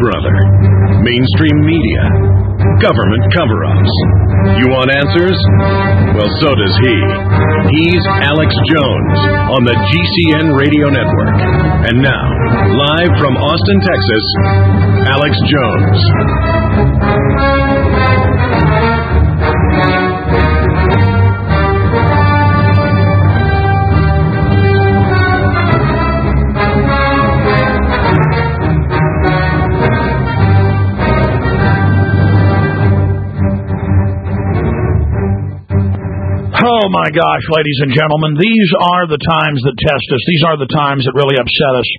brother. Mainstream media. Government cover-ups. You want answers? Well, so does he. He's Alex Jones on the GCN Radio Network. And now, live from Austin, Texas, Alex Jones. Oh, my gosh, ladies and gentlemen, these are the times that test us. These are the times that really upset us.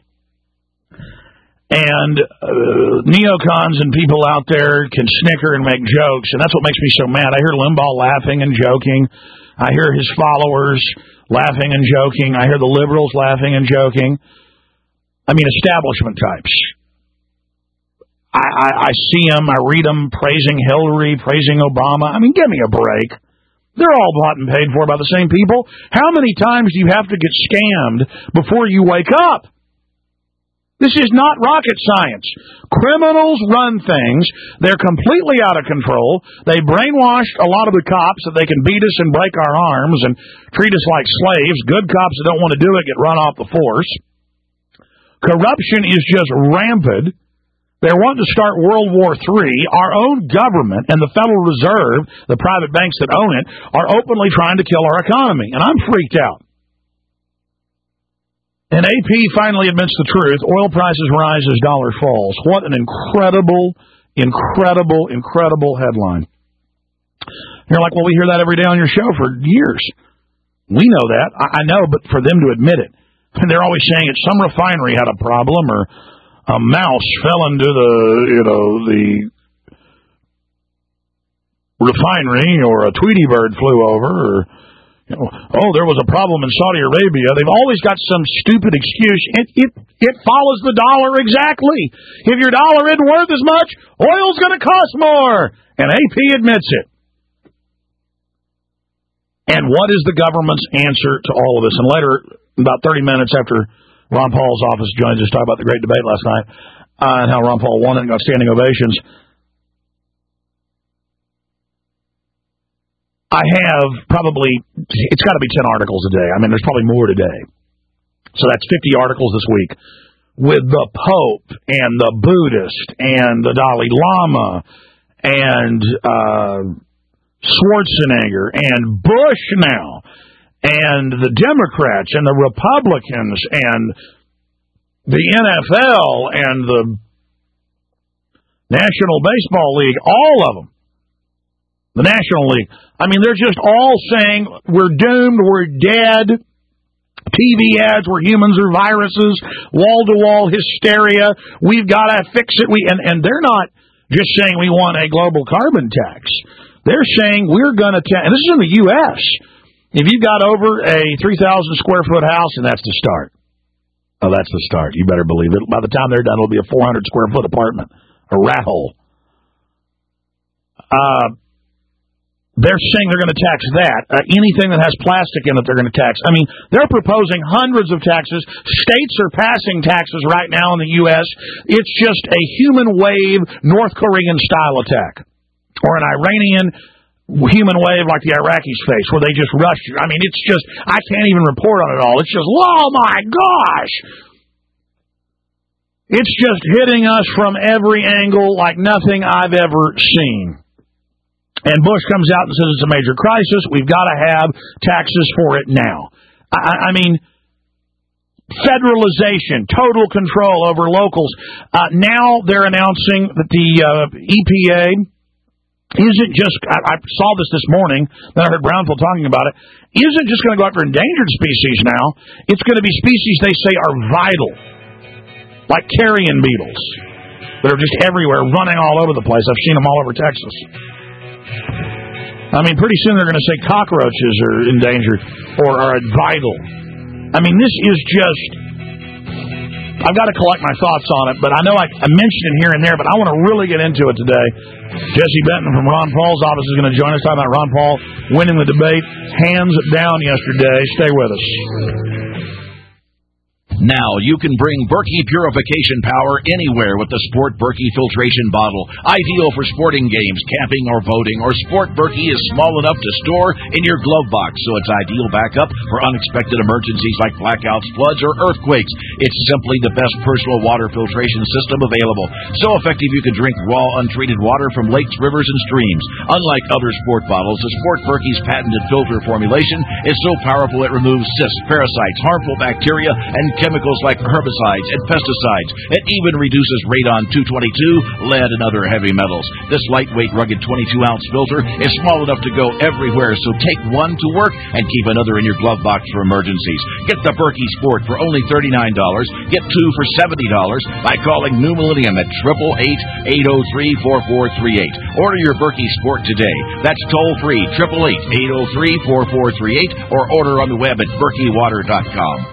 And neocons and people out there can snicker and make jokes, and that's what makes me so mad. I hear Limbaugh laughing and joking. I hear his followers laughing and joking. I hear the liberals laughing and joking. I mean, establishment types. I see them, I read them praising Hillary, praising Obama. I mean, give me a break. They're all bought and paid for by the same people. How many times do you have to get scammed before you wake up? This is not rocket science. Criminals run things. They're completely out of control. They brainwashed a lot of the cops that they can beat us and break our arms and treat us like slaves. Good cops that don't want to do it get run off the force. Corruption is just rampant. They're wanting to start World War III. Our own government and the Federal Reserve, the private banks that own it, are openly trying to kill our economy. And I'm freaked out. And AP finally admits the truth. Oil prices rise as dollar falls. What an incredible headline. You're like, well, we hear that every day on your show for years. We know that. I know, but for them to admit it. And they're always saying it's some refinery had a problem, or a mouse fell into the refinery, or a Tweety bird flew over, or, there was a problem in Saudi Arabia. They've always got some stupid excuse. It follows the dollar exactly. If your dollar isn't worth as much, oil's going to cost more. And AP admits it. And what is the government's answer to all of this? And later, about 30 minutes after Ron Paul's office joins us, talk about the great debate last night and how Ron Paul won it and got standing ovations. I have it's got to be 10 articles a day. I mean, there's probably more today. So that's 50 articles this week with the Pope and the Buddhist and the Dalai Lama and Schwarzenegger and Bush now. And the Democrats and the Republicans and the NFL and the National Baseball League, all of them, the National League. I mean, they're just all saying we're doomed, we're dead. TV ads where humans are viruses, wall-to-wall hysteria. We've got to fix it. And they're not just saying we want a global carbon tax. They're saying we're going to and this is in the U.S., if you've got over a 3,000 square foot house, and that's the start. Oh, that's the start. You better believe it. By the time they're done, it'll be a 400 square foot apartment, a rat hole. They're saying they're going to tax that. Anything that has plastic in it, they're going to tax. I mean, they're proposing hundreds of taxes. States are passing taxes right now in the U.S. It's just a human wave North Korean style attack, or an Iranian human wave like the Iraqis face, where they just rush you. I mean, it's just, I can't even report on it all. It's just, oh my gosh! It's just hitting us from every angle like nothing I've ever seen. And Bush comes out and says it's a major crisis. We've got to have taxes for it now. I mean, federalization, total control over locals. Now they're announcing that the EPA isn't just, I saw this morning, then I heard Brownfield talking about it, isn't just going to go after endangered species now. It's going to be species they say are vital, like carrion beetles, that are just everywhere, running all over the place. I've seen them all over Texas. I mean, pretty soon they're going to say cockroaches are endangered or are vital. I mean, this is just, I've got to collect my thoughts on it, but I know I mentioned it here and there, but I want to really get into it today. Jesse Benton from Ron Paul's office is going to join us, talking about Ron Paul winning the debate, hands down yesterday. Stay with us. Now you can bring Berkey purification power anywhere with the Sport Berkey filtration bottle. Ideal for sporting games, camping, or boating. Or Sport Berkey is small enough to store in your glove box, so it's ideal backup for unexpected emergencies like blackouts, floods, or earthquakes. It's simply the best personal water filtration system available. So effective you can drink raw, untreated water from lakes, rivers, and streams. Unlike other sport bottles, the Sport Berkey's patented filter formulation is so powerful it removes cysts, parasites, harmful bacteria, and chemicals like herbicides and pesticides. It even reduces radon-222, lead, and other heavy metals. This lightweight, rugged 22-ounce filter is small enough to go everywhere, so take one to work and keep another in your glove box for emergencies. Get the Berkey Sport for only $39. Get two for $70 by calling New Millennium at 888-803-4438. Order your Berkey Sport today. That's toll-free, 888-803-4438, or order on the web at berkeywater.com.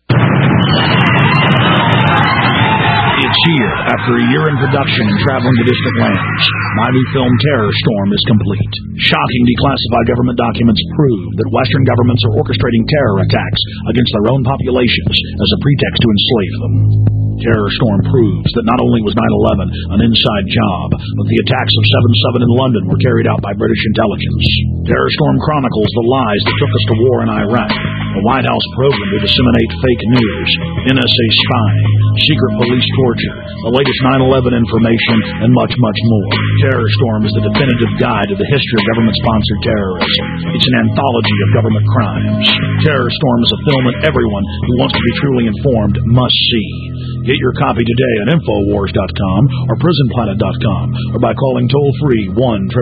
It's here. After a year in production and traveling to distant lands, my new film Terror Storm is complete. Shocking declassified government documents prove that Western governments are orchestrating terror attacks against their own populations as a pretext to enslave them. Terror Storm proves that not only was 9/11 an inside job, but the attacks of 7/7 in London were carried out by British intelligence. Terror Storm chronicles the lies that took us to war in Iraq, the White House program to disseminate fake news, NSA spying, secret police torture, the latest 9/11 information, and much, much more. Terror Storm is the definitive guide to the history of government-sponsored terrorism. It's an anthology of government crimes. Terror Storm is a film that everyone who wants to be truly informed must see. Get your copy today at Infowars.com or PrisonPlanet.com or by calling toll-free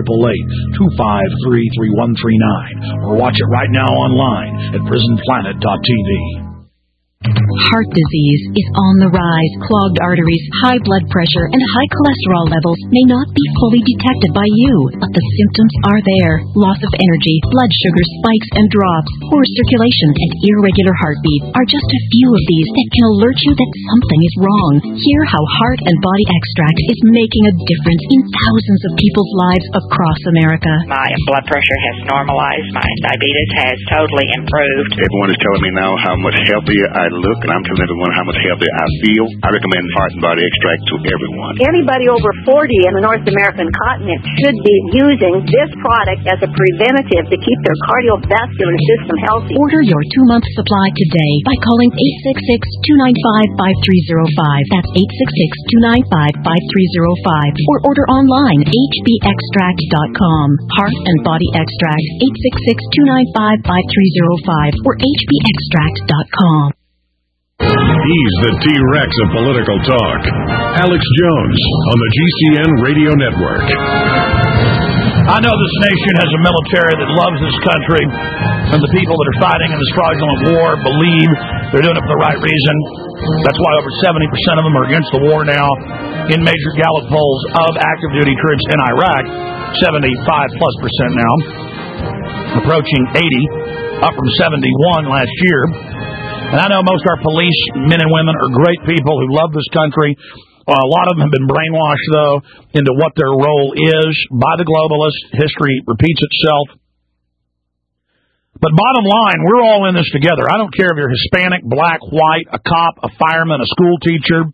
1-888-253-3139 or watch it right now online at PrisonPlanet.tv. Heart disease is on the rise. Clogged arteries, high blood pressure, and high cholesterol levels may not be fully detected by you, but the symptoms are there. Loss of energy, blood sugar spikes and drops, poor circulation, and irregular heartbeat are just a few of these that can alert you that something is wrong. Hear how Heart and Body Extract is making a difference in thousands of people's lives across America. My blood pressure has normalized. My diabetes has totally improved. Everyone is telling me now how much healthier I look, and I'm telling everyone how much healthier I feel. I recommend Heart and Body Extract to everyone. Anybody over 40 in the North American continent should be using this product as a preventative to keep their cardiovascular system healthy. Order your 2-month supply today by calling 866-295-5305. That's 866-295-5305. Or order online, hbextract.com. Heart and Body Extract, 866-295-5305 or hbextract.com. He's the T-Rex of political talk. Alex Jones on the GCN Radio Network. I know this nation has a military that loves this country, and the people that are fighting in this fraudulent war believe they're doing it for the right reason. That's why over 70% of them are against the war now. In major Gallup polls of active duty troops in Iraq, 75+% now, approaching 80, up from 71 last year. And I know most of our police men and women are great people who love this country. A lot of them have been brainwashed, though, into what their role is by the globalists. History repeats itself. But bottom line, we're all in this together. I don't care if you're Hispanic, black, white, a cop, a fireman, a school teacher,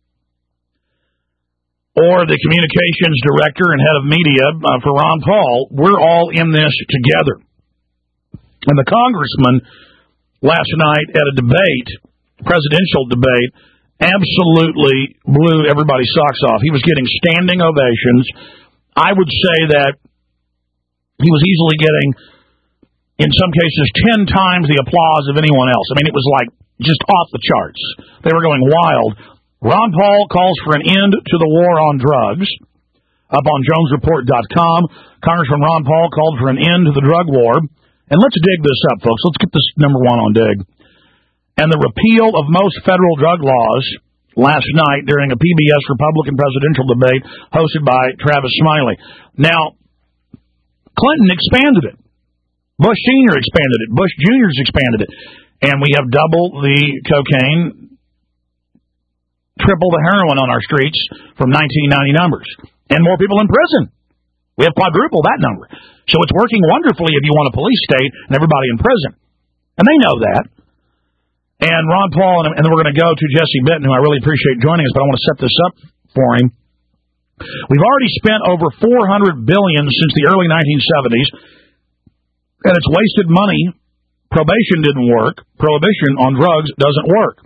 or the communications director and head of media for Ron Paul. We're all in this together. And the congressman last night at a debate, presidential debate, absolutely blew everybody's socks off. He was getting standing ovations. I would say that he was easily getting, in some cases, 10 times the applause of anyone else. I mean, it was like just off the charts. They were going wild. Ron Paul calls for an end to the war on drugs. Up on JonesReport.com, Congressman Ron Paul called for an end to the drug war. And let's dig this up, folks. Let's get this number one on dig. And the repeal of most federal drug laws last night during a PBS Republican presidential debate hosted by Travis Smiley. Now, Clinton expanded it. Bush Sr. expanded it. Bush Jr.'s expanded it. And we have double the cocaine, triple the heroin on our streets from 1990 numbers. And more people in prison. We have quadruple that number. So it's working wonderfully if you want a police state and everybody in prison. And they know that. And And Ron Paul, and then we're going to go to Jesse Benton, who I really appreciate joining us, but I want to set this up for him. We've already spent over $400 billion since the early 1970s, and it's wasted money. Probation didn't work. Prohibition on drugs doesn't work.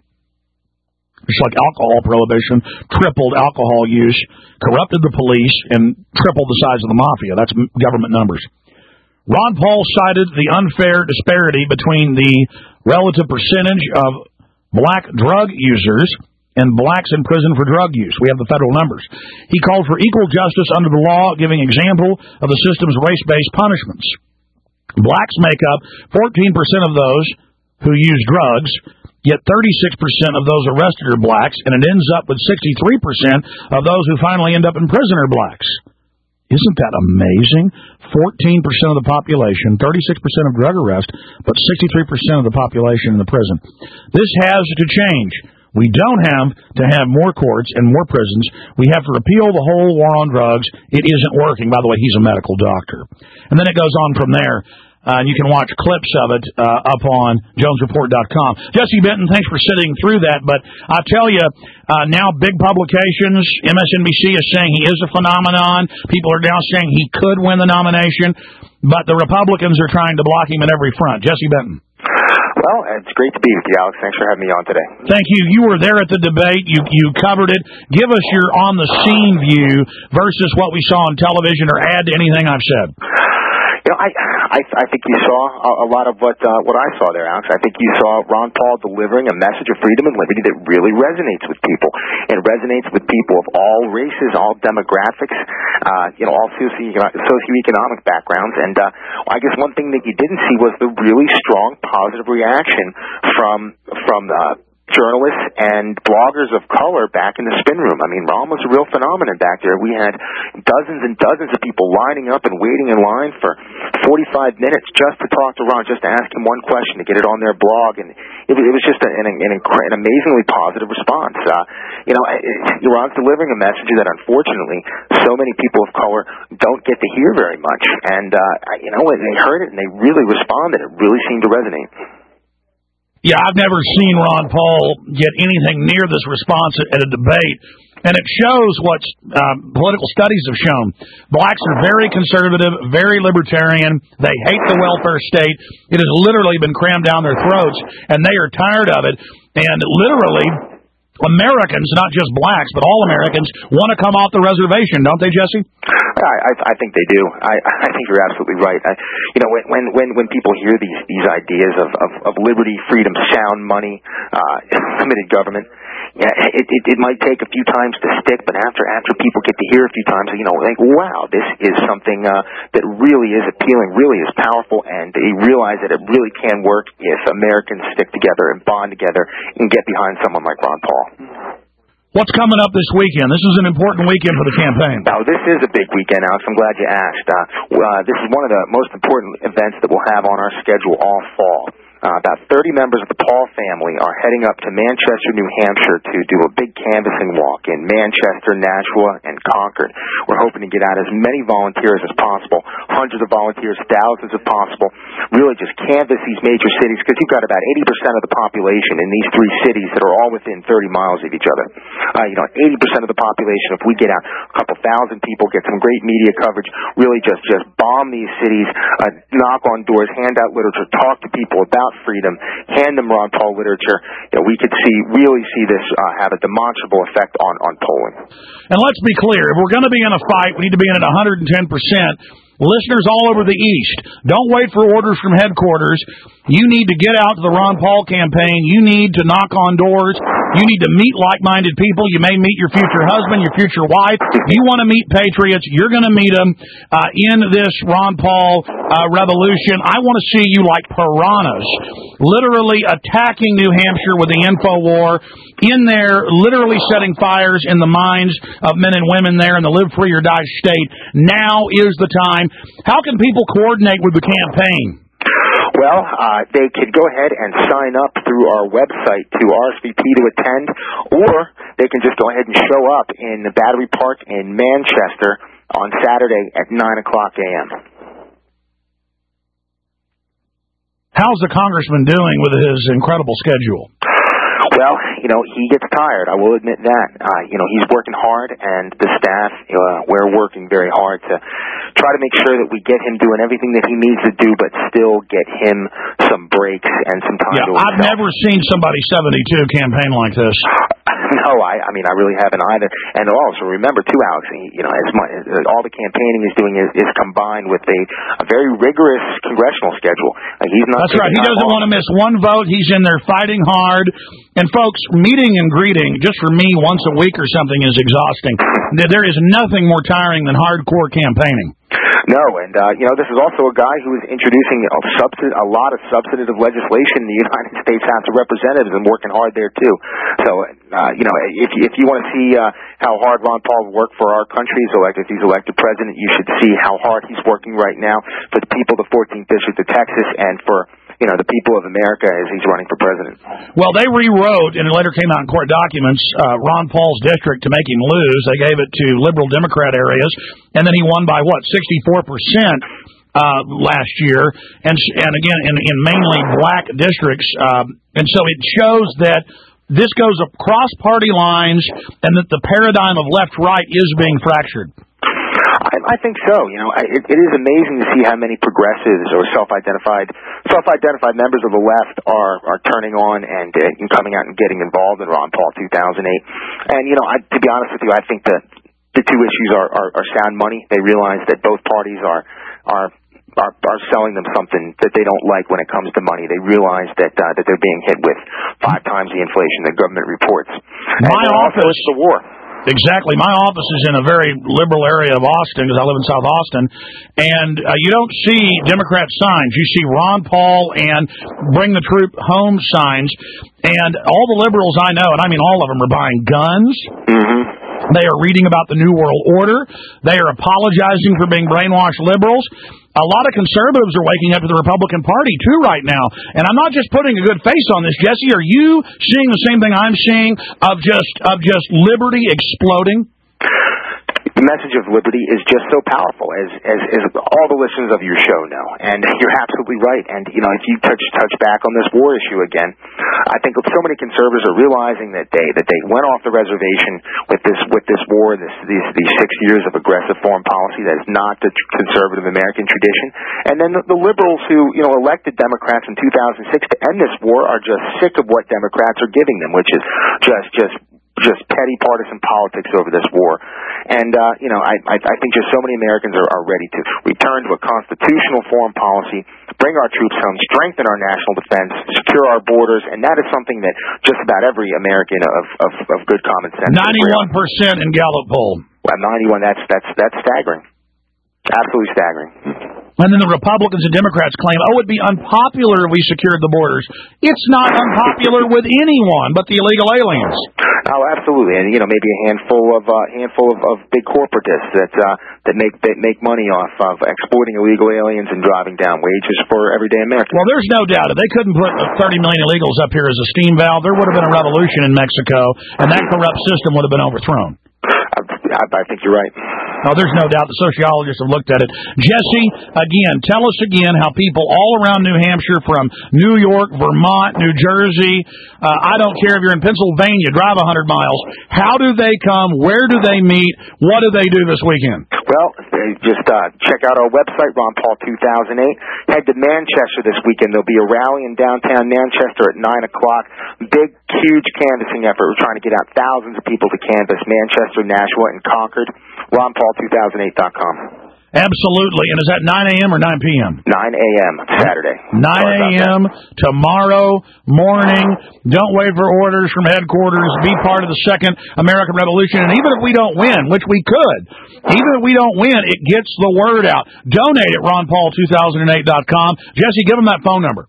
It's like alcohol prohibition, tripled alcohol use, corrupted the police, and tripled the size of the mafia. That's government numbers. Ron Paul cited the unfair disparity between the relative percentage of black drug users and blacks in prison for drug use. We have the federal numbers. He called for equal justice under the law, giving example of the system's race-based punishments. Blacks make up 14% of those who use drugs, yet 36% of those arrested are blacks, and it ends up with 63% of those who finally end up in prison are blacks. Isn't that amazing? 14% of the population, 36% of drug arrests, but 63% of the population in the prison. This has to change. We don't have to have more courts and more prisons. We have to repeal the whole war on drugs. It isn't working. By the way, he's a medical doctor. And then it goes on from there. And you can watch clips of it up on JonesReport.com. Jesse Benton, thanks for sitting through that. But I tell you, now big publications, MSNBC is saying he is a phenomenon. People are now saying he could win the nomination. But the Republicans are trying to block him at every front. Jesse Benton. Well, it's great to be with you, Alex. Thanks for having me on today. Thank you. You were there at the debate. You covered it. Give us your on-the-scene view versus what we saw on television, or add to anything I've said. You know, I think you saw a lot of what I saw there, Alex. I think you saw Ron Paul delivering a message of freedom and liberty that really resonates with people. It resonates with people of all races, all demographics, all socioeconomic backgrounds. And I guess one thing that you didn't see was the really strong positive reaction from journalists and bloggers of color back in the spin room. I mean, Ron was a real phenomenon back there. We had dozens and dozens of people lining up and waiting in line for 45 minutes just to talk to Ron, just to ask him one question, to get it on their blog. And it was just an amazingly positive response. Ron's delivering a message that unfortunately so many people of color don't get to hear very much. And, when they heard it and they really responded, it really seemed to resonate. Yeah, I've never seen Ron Paul get anything near this response at a debate, and it shows what political studies have shown. Blacks are very conservative, very libertarian. They hate the welfare state. It has literally been crammed down their throats, and they are tired of it. And literally, Americans, not just blacks, but all Americans, want to come off the reservation, don't they, Jesse? I think they do. I think you're absolutely right. When people hear these ideas of liberty, freedom, sound money, limited government, it might take a few times to stick, but after people get to hear a few times, think, wow, this is something that really is appealing, really is powerful, and they realize that it really can work if Americans stick together and bond together and get behind someone like Ron Paul. What's coming up this weekend? This is an important weekend for the campaign. Now, this is a big weekend, Alex. I'm glad you asked. This is one of the most important events that we'll have on our schedule all fall. About 30 members of the Paul family are heading up to Manchester, New Hampshire to do a big canvassing walk in Manchester, Nashua, and Concord. We're hoping to get out as many volunteers as possible, hundreds of volunteers, thousands if possible, really just canvass these major cities, because you've got about 80% of the population in these three cities that are all within 30 miles of each other. 80% of the population, if we get out a couple thousand people, get some great media coverage, really just bomb these cities, knock on doors, hand out literature, talk to people about freedom, hand them Ron Paul literature, we could really see this have a demonstrable effect on polling. And let's be clear, if we're going to be in a fight, we need to be in it 110%. Listeners all over the East, don't wait for orders from headquarters. You need to get out to the Ron Paul campaign. You need to knock on doors. You need to meet like-minded people. You may meet your future husband, your future wife. If you want to meet patriots, you're going to meet them in this Ron Paul revolution. I want to see you like piranhas, literally attacking New Hampshire with the info war, in there literally setting fires in the minds of men and women there in the live free or die state. Now is the time. How can people coordinate with the campaign? Well, they could go ahead and sign up through our website to RSVP to attend, or they can just go ahead and show up in the Battery Park in Manchester on Saturday at 9 o'clock a.m. How's the congressman doing with his incredible schedule? Well, he gets tired. I will admit that. He's working hard, and the staff, we're working very hard to try to make sure that we get him doing everything that he needs to do, but still get him some breaks and some time to himself. I've never seen somebody 72 campaign like this. No, I really haven't either. And also remember too, Alex, all the campaigning is doing is combined with a very rigorous congressional schedule. He's not. That's right. He doesn't want to miss one vote. He's in there fighting hard. And folks, meeting and greeting just for me once a week or something is exhausting. There is nothing more tiring than hardcore campaigning. No, and this is also a guy who is introducing a lot of substantive legislation in the United States House of Representatives and working hard there too. So, if you want to see how hard Ron Paul worked for our country if he's elected president, you should see how hard he's working right now for the people of the 14th District of Texas and for the people of America as he's running for president. Well, they rewrote, and it later came out in court documents, Ron Paul's district to make him lose. They gave it to liberal Democrat areas, and then he won by, 64% last year, and again, in mainly black districts. And so it shows that this goes across party lines and that the paradigm of left-right is being fractured. I think so. It is amazing to see how many progressives or self-identified members of the left are turning on and coming out and getting involved in Ron Paul 2008. And to be honest with you, I think that the two issues are sound money. They realize that both parties are selling them something that they don't like when it comes to money. They realize that they're being hit with 5 times the inflation that government reports. My office, it's the war. Exactly. My office is in a very liberal area of Austin because I live in South Austin, and you don't see Democrat signs. You see Ron Paul and Bring the Troop Home signs, and all the liberals I know, and I mean all of them, are buying guns. Mm-hmm. They are reading about the New World Order. They are apologizing for being brainwashed liberals. A lot of conservatives are waking up to the Republican Party, too, right now. And I'm not just putting a good face on this, Jesse. Are you seeing the same thing I'm seeing of just liberty exploding? The message of liberty is just so powerful, as all the listeners of your show know. And you're absolutely right. And, if you touch back on this war issue again, I think so many conservatives are realizing that they went off the reservation with this war, these 6 years of aggressive foreign policy that is not the conservative American tradition. And then the liberals who, elected Democrats in 2006 to end this war are just sick of what Democrats are giving them, which is just petty partisan politics over this war. And, I think just so many Americans are ready to return to a constitutional foreign policy, bring our troops home, strengthen our national defense, secure our borders, and that is something that just about every American of good common sense. 91% in Gallup poll. Well, 91, that's staggering. Absolutely staggering. And then the Republicans and Democrats claim, it'd be unpopular if we secured the borders. It's not unpopular with anyone but the illegal aliens. Oh, absolutely. And, maybe a handful of big corporatists that make money off of exporting illegal aliens and driving down wages for everyday Americans. Well, there's no doubt. If they couldn't put 30 million illegals up here as a steam valve, there would have been a revolution in Mexico, and that corrupt system would have been overthrown. I think you're right. No, there's no doubt. The sociologists have looked at it. Jesse, again, tell us again how people all around New Hampshire, from New York, Vermont, New Jersey, I don't care if you're in Pennsylvania, drive 100 miles. How do they come? Where do they meet? What do they do this weekend? Well, just check out our website, Ron Paul 2008. Head to Manchester this weekend. There'll be a rally in downtown Manchester at 9 o'clock. Big, huge canvassing effort. We're trying to get out thousands of people to canvass Manchester, Nashua, and Concord. RonPaul2008.com. Absolutely. And is that 9 a.m. or 9 p.m.? 9 a.m. Saturday. 9 a.m. tomorrow morning. Don't wait for orders from headquarters. Be part of the Second American Revolution. And even if we don't win, which we could, even if we don't win, it gets the word out. Donate at RonPaul2008.com. Jesse, give them that phone number.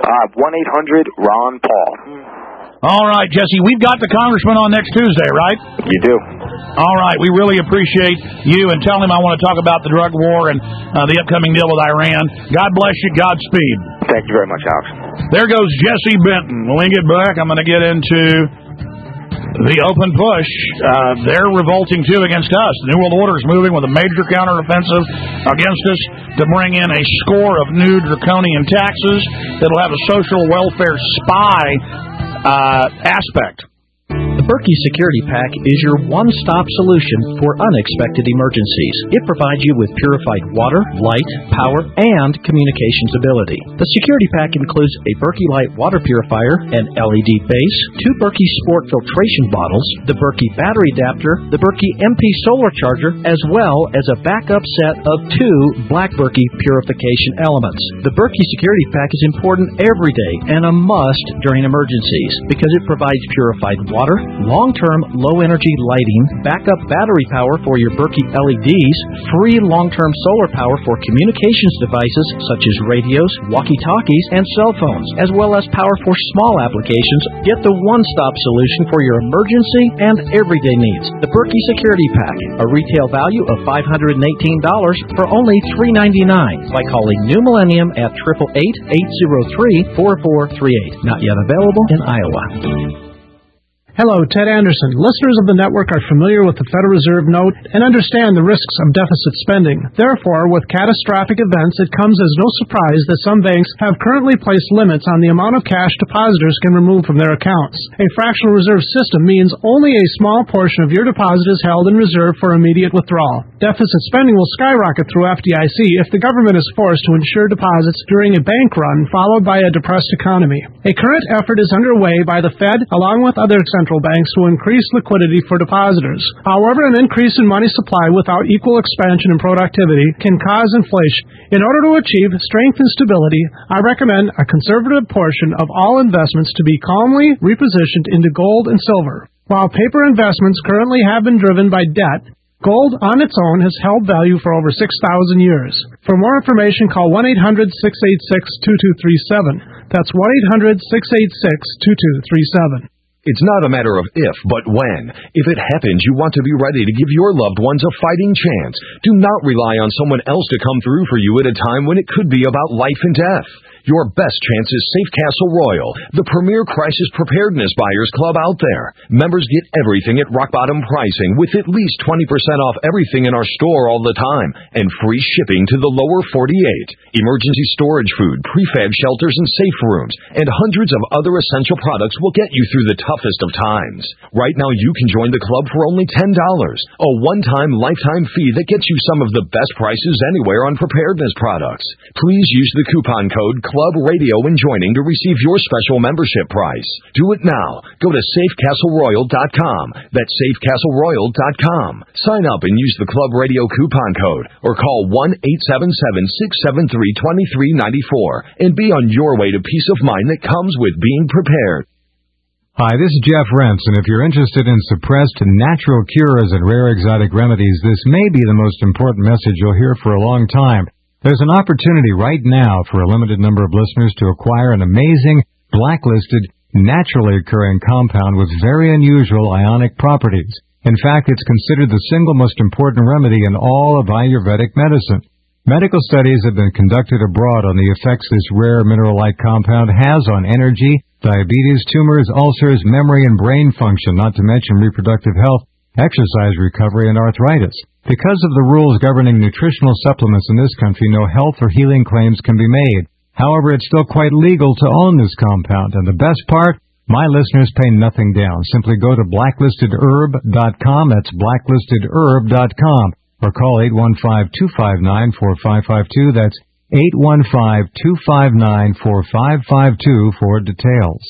1-800-RON-PAUL. All right, Jesse, we've got the congressman on next Tuesday, right? You do. All right, we really appreciate you, and tell him I want to talk about the drug war and the upcoming deal with Iran. God bless you. Godspeed. Thank you very much, Alex. There goes Jesse Benton. When we get back, I'm going to get into The open push, they're revolting too against us. The New World Order is moving with a major counteroffensive against us to bring in a score of new draconian taxes that'll have a social welfare spy aspect. The Berkey Security Pack is your one-stop solution for unexpected emergencies. It provides you with purified water, light, power, and communications ability. The Security Pack includes a Berkey Light water purifier, an LED base, 2 Berkey Sport filtration bottles, the Berkey battery adapter, the Berkey MP solar charger, as well as a backup set of 2 Black Berkey purification elements. The Berkey Security Pack is important every day and a must during emergencies because it provides purified water, long-term low-energy lighting, backup battery power for your Berkey LEDs, free long-term solar power for communications devices such as radios, walkie-talkies, and cell phones, as well as power for small applications. Get the one-stop solution for your emergency and everyday needs. The Berkey Security Pack, a retail value of $518 for only $399 by calling New Millennium at 888-803-4438. Not yet available in Iowa. Hello, Ted Anderson. Listeners of the network are familiar with the Federal Reserve note and understand the risks of deficit spending. Therefore, with catastrophic events, it comes as no surprise that some banks have currently placed limits on the amount of cash depositors can remove from their accounts. A fractional reserve system means only a small portion of your deposit is held in reserve for immediate withdrawal. Deficit spending will skyrocket through FDIC if the government is forced to insure deposits during a bank run followed by a depressed economy. A current effort is underway by the Fed, along with other central banks, to increase liquidity for depositors. However, an increase in money supply without equal expansion and productivity can cause inflation. In order to achieve strength and stability, I recommend a conservative portion of all investments to be calmly repositioned into gold and silver. While paper investments currently have been driven by debt, gold on its own has held value for over 6,000 years. For more information, call 1-800-686-2237. That's 1-800-686-2237. It's not a matter of if, but when. If it happens, you want to be ready to give your loved ones a fighting chance. Do not rely on someone else to come through for you at a time when it could be about life and death. Your best chance is Safe Castle Royal, the premier crisis preparedness buyers club out there. Members get everything at rock bottom pricing with at least 20% off everything in our store all the time and free shipping to the lower 48. Emergency storage food, prefab shelters and safe rooms, and hundreds of other essential products will get you through the toughest of times. Right now you can join the club for only $10, a one-time lifetime fee that gets you some of the best prices anywhere on preparedness products. Please use the coupon code Club Radio when joining to receive your special membership price. Do it now. Go to SafeCastleRoyal.com. That's SafeCastleRoyal.com. Sign up and use the Club Radio coupon code or call 1-877-673-2394 and be on your way to peace of mind that comes with being prepared. Hi, this is Jeff Rentz, and if you're interested in suppressed natural cures and rare exotic remedies, this may be the most important message you'll hear for a long time. There's an opportunity right now for a limited number of listeners to acquire an amazing, blacklisted, naturally occurring compound with very unusual ionic properties. In fact, it's considered the single most important remedy in all of Ayurvedic medicine. Medical studies have been conducted abroad on the effects this rare mineral-like compound has on energy, diabetes, tumors, ulcers, memory and brain function, not to mention reproductive health, exercise recovery, and arthritis. Because of the rules governing nutritional supplements in this country, no health or healing claims can be made. However, it's still quite legal to own this compound, and the best part, my listeners pay nothing down. Simply go to blacklistedherb.com, that's blacklistedherb.com, or call 815-259-4552, that's 815-259-4552 for details.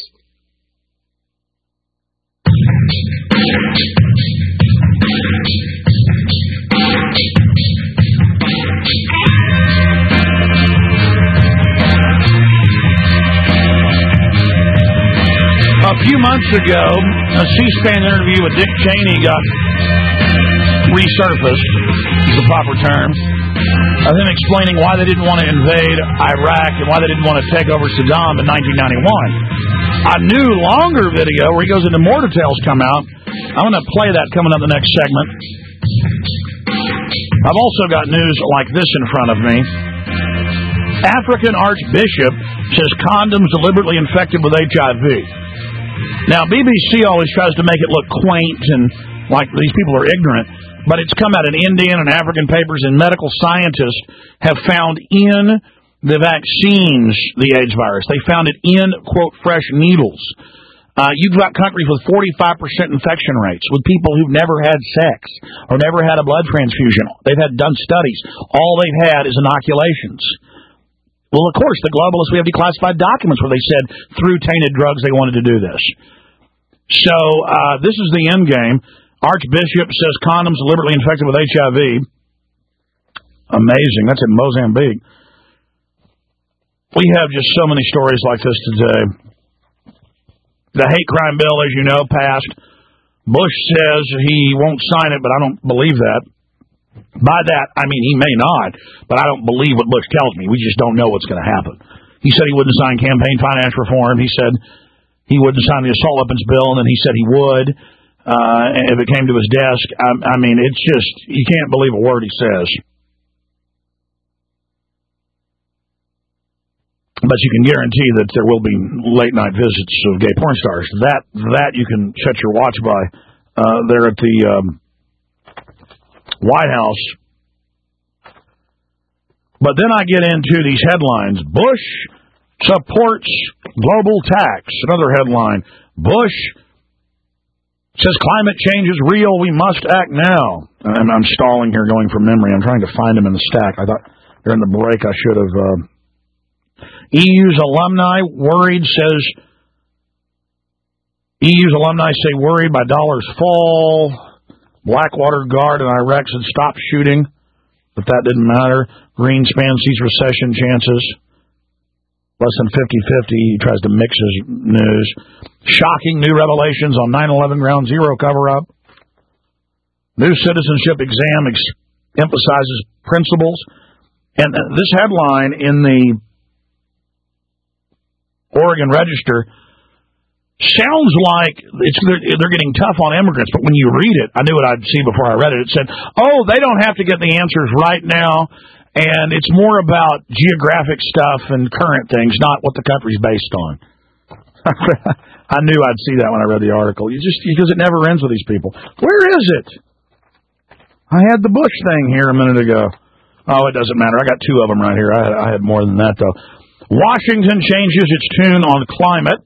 A few months ago, a C-SPAN interview with Dick Cheney got resurfaced, is the proper term, of him explaining why they didn't want to invade Iraq and why they didn't want to take over Saddam in 1991. A new, longer video where he goes into more details come out. I'm going to play that coming up in the next segment. I've also got news like this in front of me. African Archbishop says condoms deliberately infected with HIV. Now, BBC always tries to make it look quaint and like these people are ignorant, but it's come out in Indian and African papers, and medical scientists have found in the vaccines the AIDS virus. They found it in, quote, fresh needles. You've got countries with 45% infection rates with people who've never had sex or never had a blood transfusion. They've had done studies. All they've had is inoculations. Well, of course, the globalists, we have declassified documents where they said through tainted drugs they wanted to do this. So this is the end game. Archbishop says condoms deliberately infected with HIV. Amazing. That's in Mozambique. We have just so many stories like this today. The hate crime bill, as you know, passed. Bush says he won't sign it, but I don't believe that. By that, I mean he may not, but I don't believe what Bush tells me. We just don't know what's going to happen. He said he wouldn't sign campaign finance reform. He said he wouldn't sign the assault weapons bill, and then he said he would if it came to his desk. I mean, it's just, you can't believe a word he says. But you can guarantee that there will be late-night visits of gay porn stars. That you can set your watch by there at the White House. But then I get into these headlines. Bush supports global tax. Another headline. Bush says climate change is real. We must act now. I'm stalling here going from memory. I'm trying to find them in the stack. I thought during the break I should have... EU's alumni worried, says EU's alumni say worried by dollars fall. Blackwater Guard in Iraq said stop shooting, but that didn't matter. Greenspan sees recession chances. Less than 50-50. He tries to mix his news. Shocking new revelations on 9/11 Ground Zero cover-up. New citizenship exam emphasizes principles. And this headline in the Oregon Register sounds like they're getting tough on immigrants, but when you read it, I knew what I'd see before I read it. It said, oh, they don't have to get the answers right now, and it's more about geographic stuff and current things, not what the country's based on. I knew I'd see that when I read the article. Because it never ends with these people. Where is it? I had the Bush thing here a minute ago. Oh, it doesn't matter. I got two of them right here. I had more than that, though. Washington changes its tune on climate.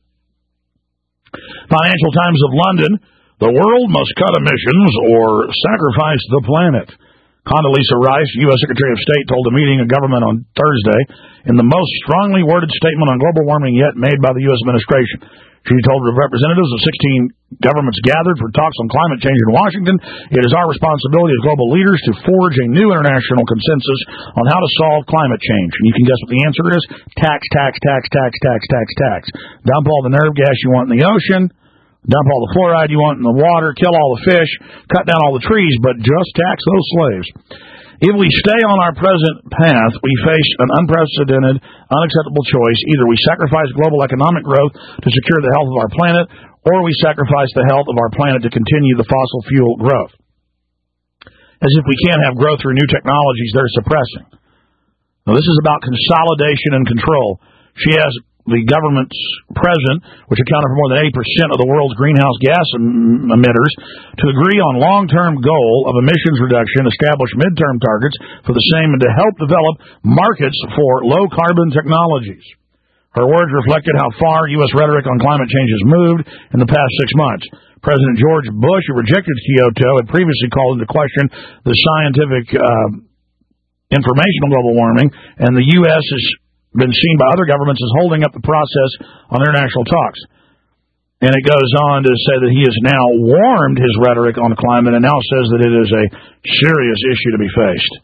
Financial Times of London, the world must cut emissions or sacrifice the planet. Condoleezza Rice, U.S. Secretary of State, told a meeting of government on Thursday in the most strongly worded statement on global warming yet made by the U.S. administration. She told representatives of 16 governments gathered for talks on climate change in Washington, it is our responsibility as global leaders to forge a new international consensus on how to solve climate change. And you can guess what the answer is. Tax, tax, tax, tax, tax, tax, tax. Dump all the nerve gas you want in the ocean. Dump all the fluoride you want in the water. Kill all the fish. Cut down all the trees, but just tax those slaves. If we stay on our present path, we face an unprecedented, unacceptable choice. Either we sacrifice global economic growth to secure the health of our planet, or we sacrifice the health of our planet to continue the fossil fuel growth. As if we can't have growth through new technologies they're suppressing. Now, this is about consolidation and control. She has the government's president, which accounted for more than 80% of the world's greenhouse gas emitters, to agree on long-term goal of emissions reduction, establish midterm targets for the same, and to help develop markets for low-carbon technologies. Her words reflected how far U.S. rhetoric on climate change has moved in the past 6 months. President George Bush, who rejected Kyoto, had previously called into question the scientific information on global warming, and the U.S. has been seen by other governments as holding up the process on international talks. And it goes on to say that he has now warmed his rhetoric on climate and now says that it is a serious issue to be faced.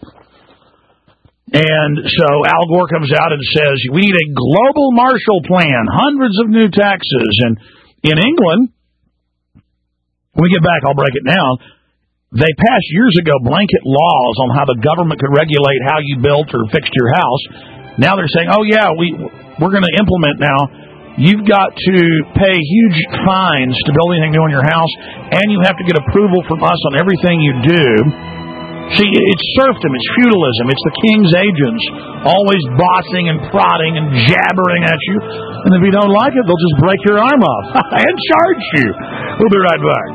And so Al Gore comes out and says, we need a global Marshall Plan, hundreds of new taxes. And in England, when we get back, I'll break it down. They passed years ago blanket laws on how the government could regulate how you built or fixed your house. Now they're saying, oh, yeah, we're going to implement now. You've got to pay huge fines to build anything new in your house, and you have to get approval from us on everything you do. See, it's serfdom, it's feudalism, it's the king's agents always bossing and prodding and jabbering at you. And if you don't like it, they'll just break your arm off and charge you. We'll be right back.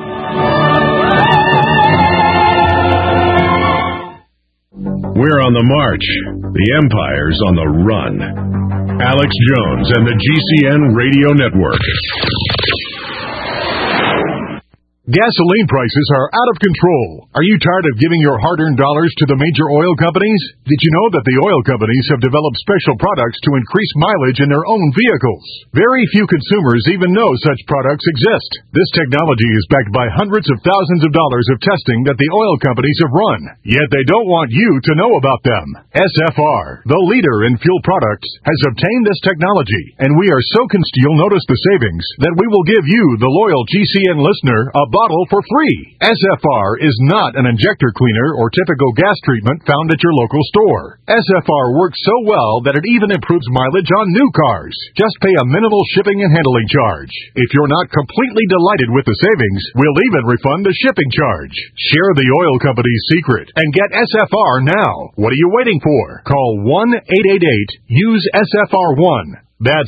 We're on the march. The empire's on the run. Alex Jones and the GCN Radio Network. Gasoline prices are out of control. Are you tired of giving your hard-earned dollars to the major oil companies? Did you know that the oil companies have developed special products to increase mileage in their own vehicles? Very few consumers even know such products exist. This technology is backed by hundreds of thousands of dollars of testing that the oil companies have run. Yet they don't want you to know about them. SFR, the leader in fuel products, has obtained this technology, and we are so convinced you'll notice the savings that we will give you, the loyal GCN listener, a bottle for free. SFR is not an injector cleaner or typical gas treatment found at your local store. SFR works so well that it even improves mileage on new cars. Just pay a minimal shipping and handling charge. If you're not completely delighted with the savings, we'll even refund the shipping charge. Share the oil company's secret and get SFR now. What are you waiting for? Call 1-888-USE-SFR1. That's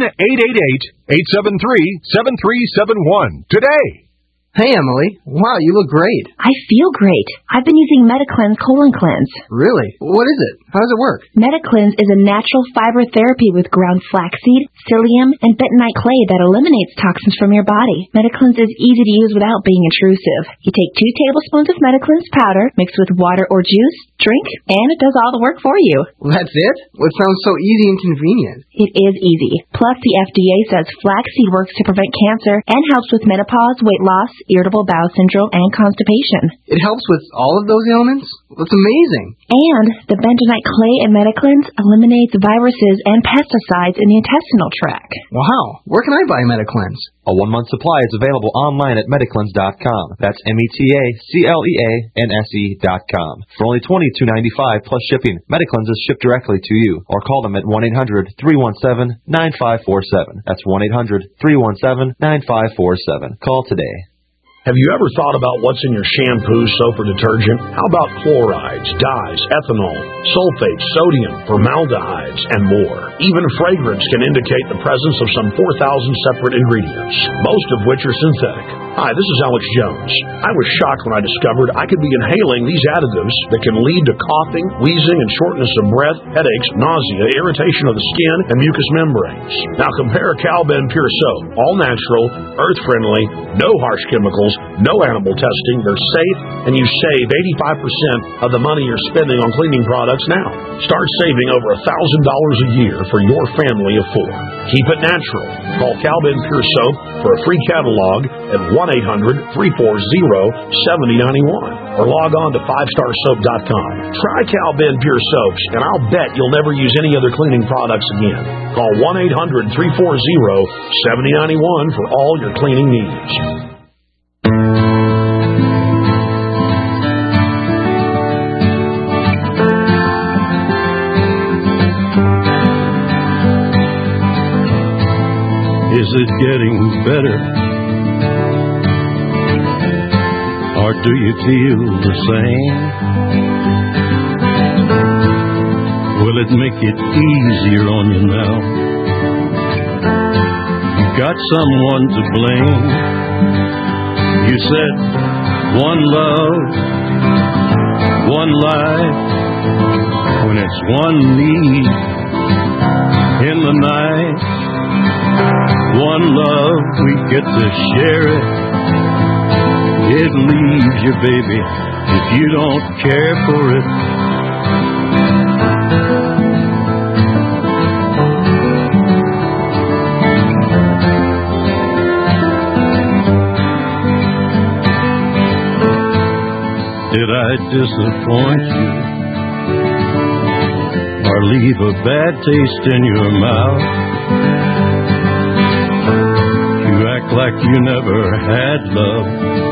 1-888-873-7371 today. Hey, Emily. Wow, you look great. I feel great. I've been using MetaCleanse Colon Cleanse. Really? What is it? How does it work? MetaCleanse is a natural fiber therapy with ground flaxseed, psyllium, and bentonite clay that eliminates toxins from your body. MetaCleanse is easy to use without being intrusive. You take 2 tablespoons of MetaCleanse powder, mix with water or juice, drink, and it does all the work for you. Well, that's it? Well, it sounds so easy and convenient. It is easy. Plus, the FDA says flaxseed works to prevent cancer and helps with menopause, weight loss, irritable bowel syndrome, and constipation. It helps with all of those ailments? That's amazing. And the bentonite clay in MetaCleanse eliminates viruses and pesticides in the intestinal tract. Wow. Where can I buy MetaCleanse? A 1-month supply is available online at Metacleanse.com. That's METACLEANSE.com. For only $22.95 plus shipping. Metacleanse is shipped directly to you. Or call them at 1-800-317-9547. That's 1-800-317-9547. Call today. Have you ever thought about what's in your shampoo, soap, or detergent? How about chlorides, dyes, ethanol, sulfates, sodium, formaldehydes, and more? Even fragrance can indicate the presence of some 4,000 separate ingredients, most of which are synthetic. Hi, this is Alex Jones. I was shocked when I discovered I could be inhaling these additives that can lead to coughing, wheezing, and shortness of breath, headaches, nausea, irritation of the skin, and mucous membranes. Now compare Calben Pure Soap. All natural, earth-friendly, no harsh chemicals, no animal testing. They're safe, and you save 85% of the money you're spending on cleaning products now. Start saving over $1,000 a year for your family of 4. Keep it natural. Call Calben Pure Soap for a free catalog at 1-800-340-7091 or log on to 5starsoap.com. Try Calben Pure Soaps, and I'll bet you'll never use any other cleaning products again. Call 1-800-340-7091 for all your cleaning needs. Is it getting better? Or do you feel the same? Will it make it easier on you now? You got someone to blame. You said one love, one life. When it's one need in the night, one love, we get to share it. It leaves you, baby, if you don't care for it. Did I disappoint you or leave a bad taste in your mouth? Like you never had love,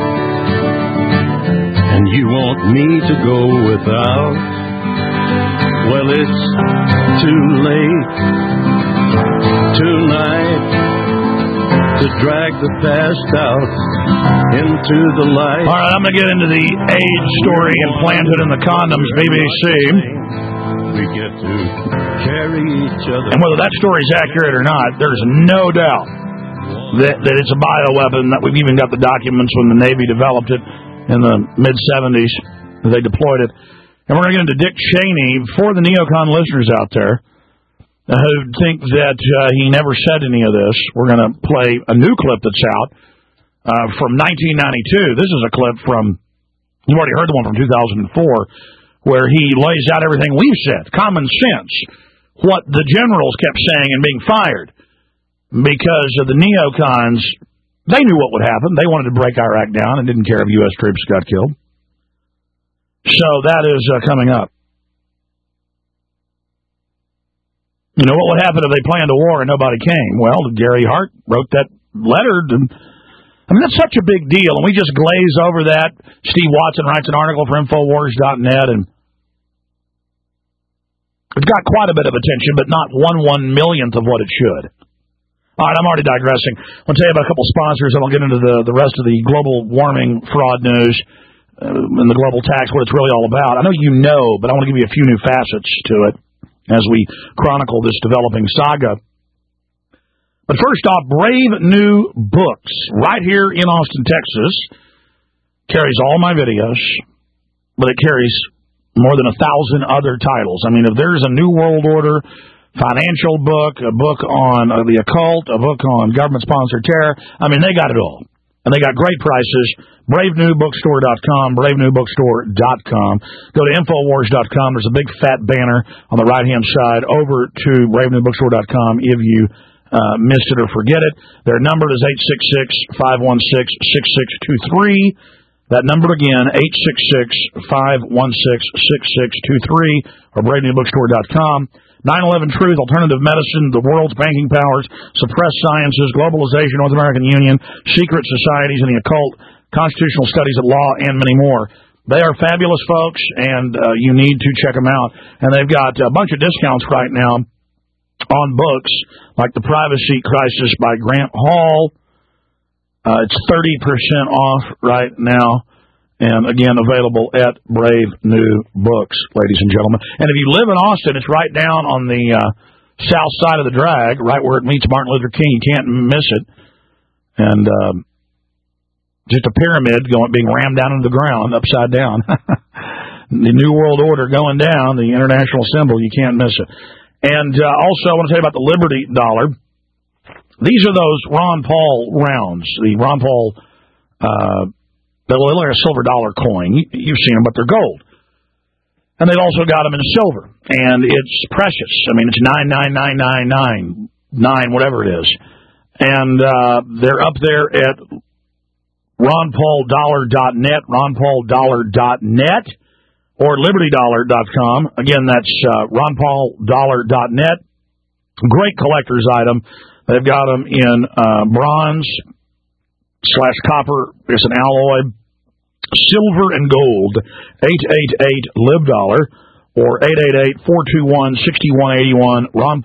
and you want me to go without. Well, it's too late tonight to drag the past out into the light. All right, I'm going to get into the AIDS story and planted in the condoms, BBC. We get to carry each other. And whether that story's accurate or not, there's no doubt that it's a bioweapon, that we've even got the documents when the Navy developed it in the mid-'70s. They deployed it. And we're going to get into Dick Cheney. For the neocon listeners out there who think that he never said any of this, we're going to play a new clip that's out from 1992. This is a clip from, you've already heard the one from 2004, where he lays out everything we've said, common sense, what the generals kept saying and being fired. Because of the neocons, they knew what would happen. They wanted to break Iraq down and didn't care if U.S. troops got killed. So that is coming up. You know, what would happen if they planned a war and nobody came? Well, Gary Hart wrote that letter. I mean, that's such a big deal, and we just glaze over that. Steve Watson writes an article for Infowars.net, and it's got quite a bit of attention, but not 1/1,000,000th of what it should. All right, I'm already digressing. I'll tell you about a couple sponsors, and I'll get into the rest of the global warming fraud news and the global tax, what it's really all about. I know you know, but I want to give you a few new facets to it as we chronicle this developing saga. But first off, Brave New Books, right here in Austin, Texas, carries all my videos, but it carries more than 1,000 other titles. I mean, if there's a New World Order financial book, a book on the occult, a book on government-sponsored terror, I mean, they got it all. And they got great prices. BraveNewBookstore.com, BraveNewBookstore.com. Go to Infowars.com. There's a big fat banner on the right-hand side over to BraveNewBookstore.com if you missed it or forget it. Their number is 866-516-6623. That number again, 866-516-6623 or BraveNewBookstore.com. 9/11 Truth, Alternative Medicine, The World's Banking Powers, Suppressed Sciences, Globalization, North American Union, Secret Societies and the Occult, Constitutional Studies of Law, and many more. They are fabulous folks, and you need to check them out. And they've got a bunch of discounts right now on books, like The Privacy Crisis by Grant Hall. It's 30% off right now. And, again, available at Brave New Books, ladies and gentlemen. And if you live in Austin, it's right down on the south side of the drag, right where it meets Martin Luther King. You can't miss it. And just a pyramid being rammed down into the ground, upside down. The New World Order going down, the international symbol. You can't miss it. And also, I want to tell you about the Liberty Dollar. These are those Ron Paul rounds. The Ron Paul... they look like a silver dollar coin. You've seen them, but they're gold. And they've also got them in silver. And it's precious. I mean, it's 99999, whatever it is. And they're up there at ronpauldollar.net, ronpauldollar.net, or libertydollar.com. Again, that's ronpauldollar.net. Great collector's item. They've got them in bronze/copper. It's an alloy. Silver and gold, 888-LIBDOLLAR or 888-421-6181,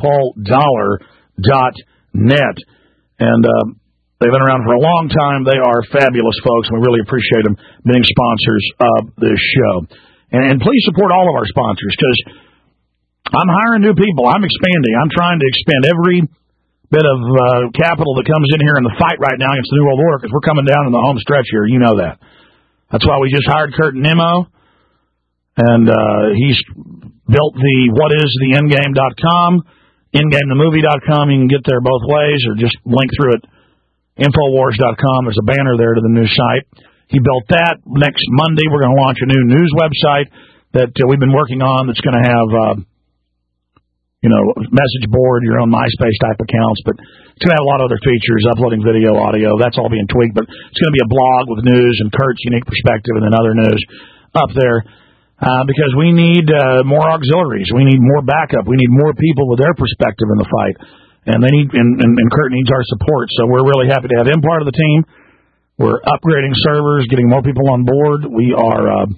ronpauldollar.net. And they've been around for a long time. They are fabulous folks, and we really appreciate them being sponsors of this show. And please support all of our sponsors, because I'm hiring new people. I'm expanding. I'm trying to expend every bit of capital that comes in here in the fight right now against the New World Order, because we're coming down in the home stretch here. You know that. That's why we just hired Kurt Nimmo, and he's built the whatistheendgame.com, endgamethemovie.com. You can get there both ways, or just link through it, Infowars.com. There's a banner there to the new site. He built that. Next Monday, we're going to launch a new news website that we've been working on that's going to have message board, your own MySpace type accounts, but it's going to have a lot of other features, uploading video, audio. That's all being tweaked, but it's going to be a blog with news and Kurt's unique perspective and then other news up there because we need more auxiliaries. We need more backup. We need more people with their perspective in the fight, and they need and Kurt needs our support. So we're really happy to have him part of the team. We're upgrading servers, getting more people on board. We are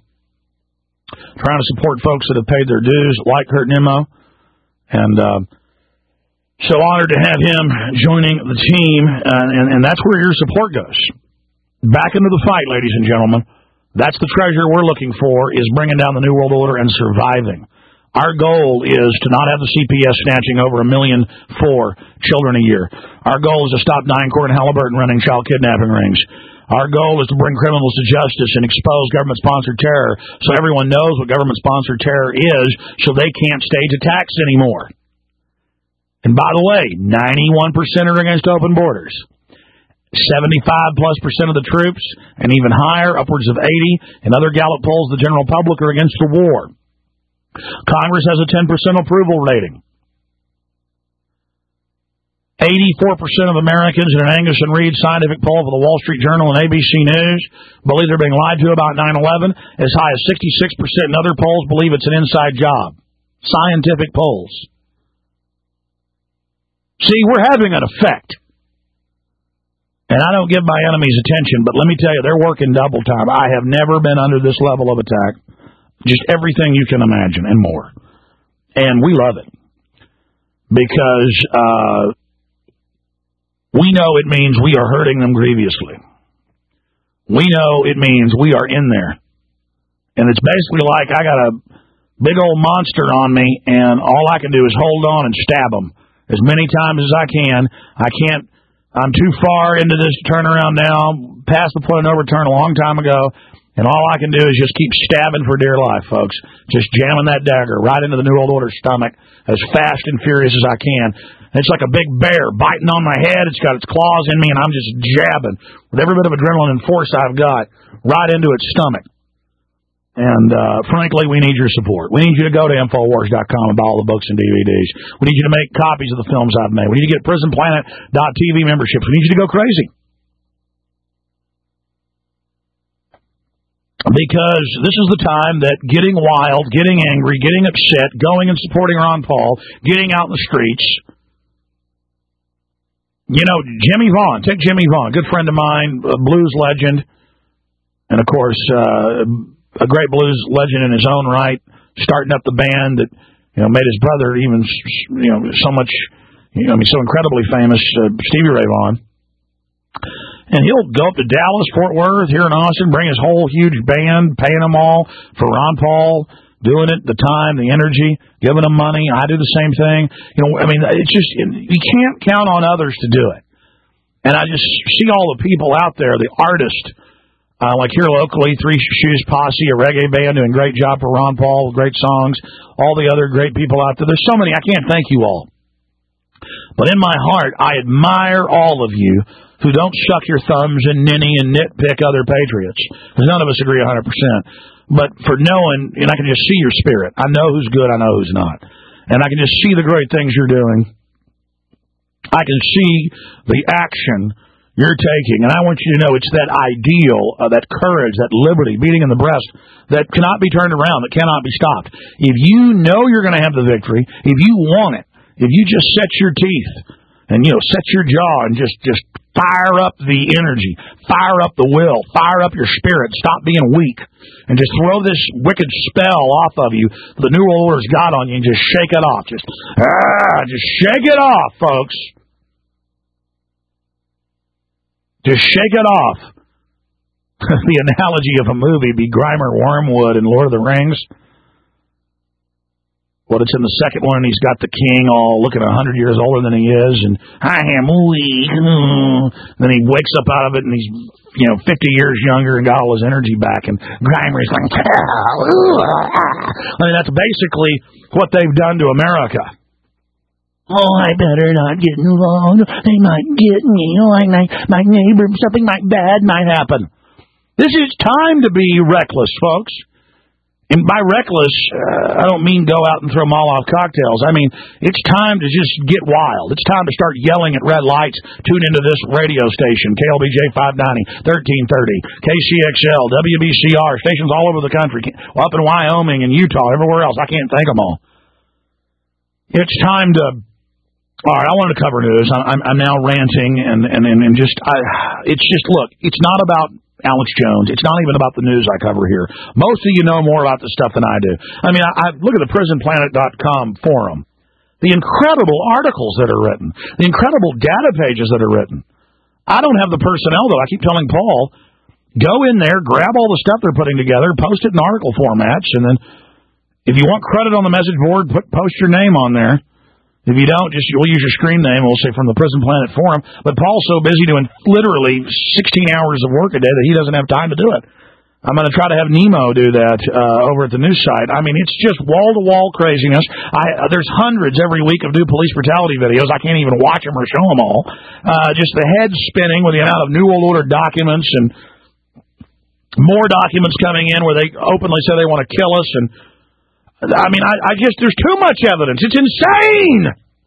trying to support folks that have paid their dues, like Kurt Nimmo. And So honored to have him joining the team, and that's where your support goes. Back into the fight, ladies and gentlemen. That's the treasure we're looking for, is bringing down the New World Order and surviving. Our goal is to not have the CPS snatching over 1 million for children a year. Our goal is to stop DynCorp and Halliburton running child kidnapping rings. Our goal is to bring criminals to justice and expose government-sponsored terror so everyone knows what government-sponsored terror is so they can't stage attacks anymore. And by the way, 91% are against open borders. 75+% of the troops, and even higher, upwards of 80, in other Gallup polls, the general public are against the war. Congress has a 10% approval rating. 84% of Americans in an Angus and Reid scientific poll for the Wall Street Journal and ABC News believe they're being lied to about 9/11. As high as 66% in other polls believe it's an inside job. Scientific polls. See, we're having an effect. And I don't give my enemies attention, but let me tell you, they're working double time. I have never been under this level of attack. Just everything you can imagine and more. And we love it. Because we know it means we are hurting them grievously. We know it means we are in there. And it's basically like I got a big old monster on me, and all I can do is hold on and stab them as many times as I can. I'm too far into this turnaround now, past the point of no return a long time ago, and all I can do is just keep stabbing for dear life, folks. Just jamming that dagger right into the New World Order stomach as fast and furious as I can. It's like a big bear biting on my head. It's got its claws in me, and I'm just jabbing with every bit of adrenaline and force I've got right into its stomach. And, frankly, we need your support. We need you to go to Infowars.com and buy all the books and DVDs. We need you to make copies of the films I've made. We need you to get PrisonPlanet.tv memberships. We need you to go crazy. Because this is the time that getting wild, getting angry, getting upset, going and supporting Ron Paul, getting out in the streets. You know, Jimmy Vaughn. Take Jimmy Vaughn, a good friend of mine, a blues legend. And, of course, a great blues legend in his own right, starting up the band that, made his brother even, so much, so incredibly famous, Stevie Ray Vaughan. And he'll go up to Dallas, Fort Worth, here in Austin, bring his whole huge band, paying them all for Ron Paul, doing it, the time, the energy, giving them money. I do the same thing. It's just, you can't count on others to do it. And I just see all the people out there, the artists, like here locally, Three Shoes Posse, a reggae band doing a great job for Ron Paul, great songs, all the other great people out there. There's so many, I can't thank you all. But in my heart, I admire all of you who don't suck your thumbs and ninny and nitpick other patriots. Because none of us agree 100%. But for knowing, and I can just see your spirit. I know who's good, I know who's not. And I can just see the great things you're doing. I can see the action you're taking, and I want you to know it's that ideal, that courage, that liberty beating in the breast that cannot be turned around, that cannot be stopped. If you know you're going to have the victory, if you want it, if you just set your teeth and, set your jaw and just fire up the energy, fire up the will, fire up your spirit, stop being weak, and just throw this wicked spell off of you the New World Order's got on you and just shake it off. Just shake it off, folks. Just shake it off. The analogy of a movie be Grimer Wormwood in Lord of the Rings. Well, it's in the second one, he's got the king all looking 100 years older than he is, and I am weak. Then he wakes up out of it, and he's 50 years younger and got all his energy back, and Grimer's like, that's basically what they've done to America. Oh, I better not get involved. They might get me. Oh, my neighbor, something bad might happen. This is time to be reckless, folks. And by reckless, I don't mean go out and throw Molotov cocktails. I mean, it's time to just get wild. It's time to start yelling at red lights. Tune into this radio station, KLBJ 590, 1330, KCXL, WBCR, stations all over the country, up in Wyoming and Utah, everywhere else. I can't thank them all. It's time to... All right, I wanted to cover news. I'm now ranting and just... It's just, look, it's not about Alex Jones. It's not even about the news I cover here. Most of you know more about this stuff than I do. I mean, I look at the PrisonPlanet.com forum. The incredible articles that are written, the incredible data pages that are written. I don't have the personnel, though. I keep telling Paul, go in there, grab all the stuff they're putting together, post it in article formats, and then if you want credit on the message board, post your name on there. If you don't, we'll use your screen name. We'll say from the Prison Planet Forum. But Paul's so busy doing literally 16 hours of work a day that he doesn't have time to do it. I'm going to try to have Nemo do that over at the news site. I mean, it's just wall-to-wall craziness. There's hundreds every week of new police brutality videos. I can't even watch them or show them all. Just the head spinning with the amount of New World Order documents and more documents coming in where they openly say they want to kill us. And I mean, I just, there's too much evidence. It's insane.